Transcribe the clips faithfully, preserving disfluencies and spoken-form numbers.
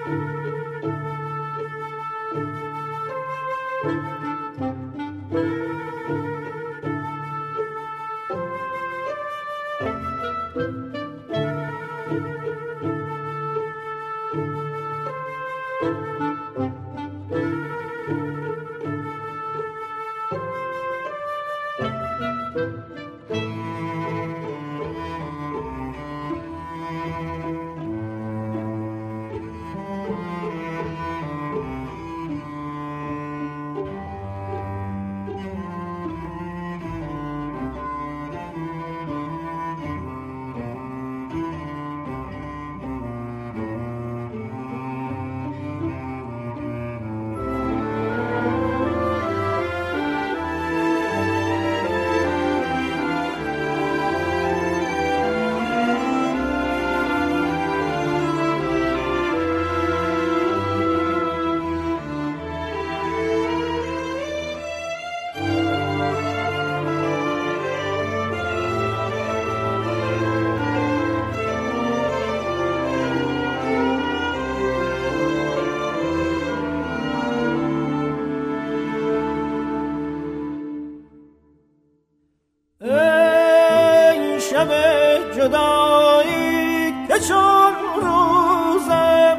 جدایی که چون روزم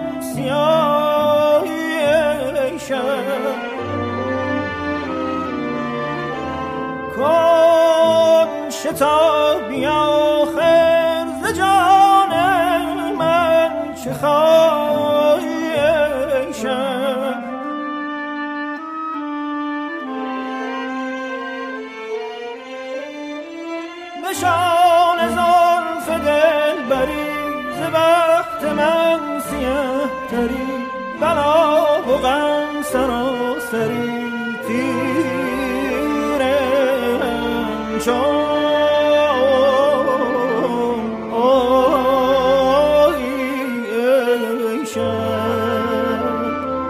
سیاهی شد کن شتابی آخر ز جان من چه خواهی شد نشان زلف دل بری ز بخت من سیه تری بلا و غم سراسری تیرم چون آیی ای شب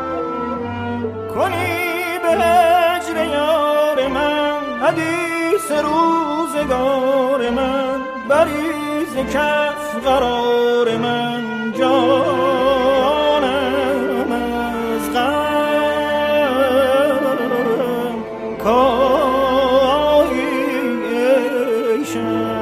کنی به هجر یار من حدیث روزگار من بریز کف قرار من جانم از غم کایی ای شب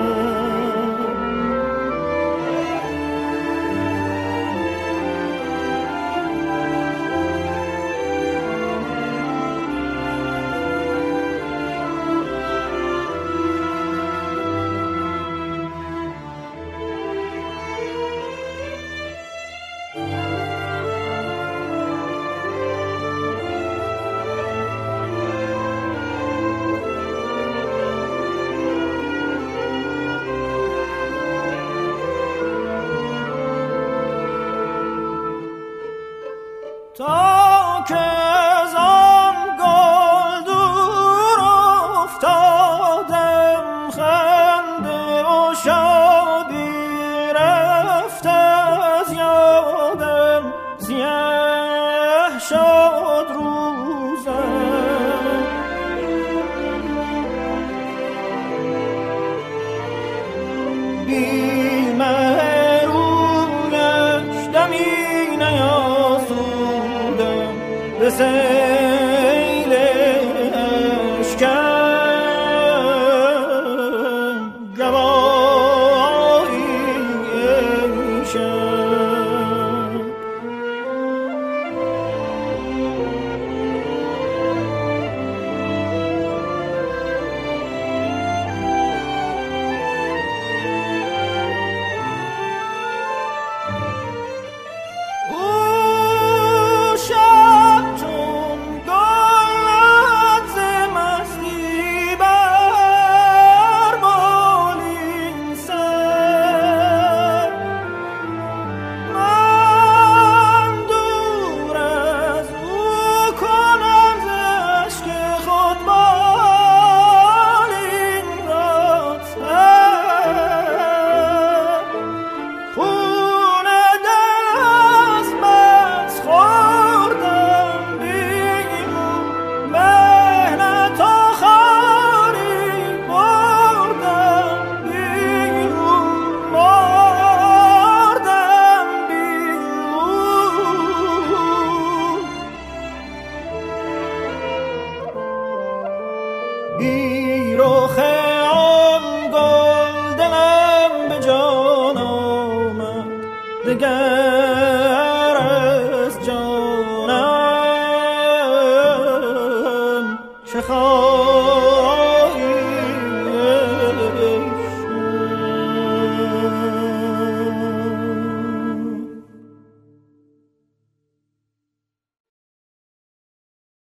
تا که از آن گل دور افتادم خنده و شادی رفت از یادم سیاه شد روزم بی مهرویش دمی نیاسودم به